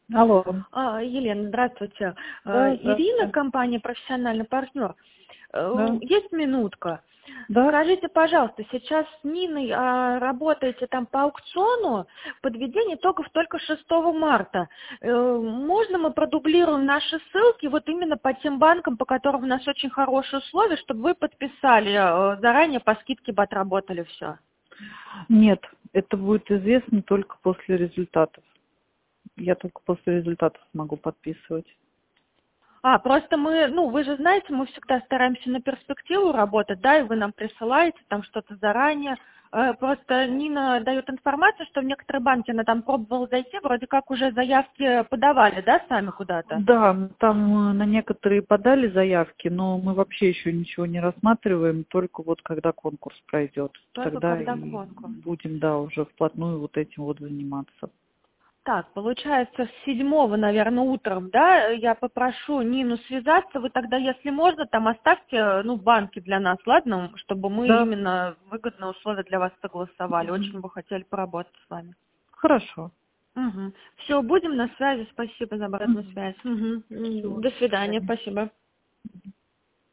Алло. Елена, здравствуйте. Да, Ирина, здравствуйте. компания «Профессиональный партнер». Да, Есть минутка? да. Скажите, пожалуйста, сейчас с Ниной работаете там по аукциону, подведение итогов только 6 марта. Можно мы продублируем наши ссылки вот именно по тем банкам, по которым у нас очень хорошие условия, чтобы вы подписали заранее, по скидке бы отработали все? Нет, это будет известно только после результатов. Я только после результатов могу подписывать. Просто мы, вы же знаете, мы всегда стараемся на перспективу работать, да, и вы нам присылаете там что-то заранее. Просто Нина дает информацию, что в некоторые банки она там пробовала зайти, вроде как уже заявки подавали, да, сами куда-то? Да, там на некоторые подали заявки, но мы вообще еще ничего не рассматриваем, только вот когда конкурс пройдет. Только Тогда когда и конкурс. будем, да, уже вплотную вот этим вот заниматься. Так, получается, с 7, наверное, утром, да, я попрошу Нину связаться, вы тогда, если можно, там оставьте, банки для нас, ладно, чтобы мы Да, именно выгодные условия для вас согласовали. мгм. Очень бы хотели поработать с вами. Хорошо. Все, будем на связи. Спасибо за обратную Мгм. связь. Всего, До до свидания. свидания. Спасибо.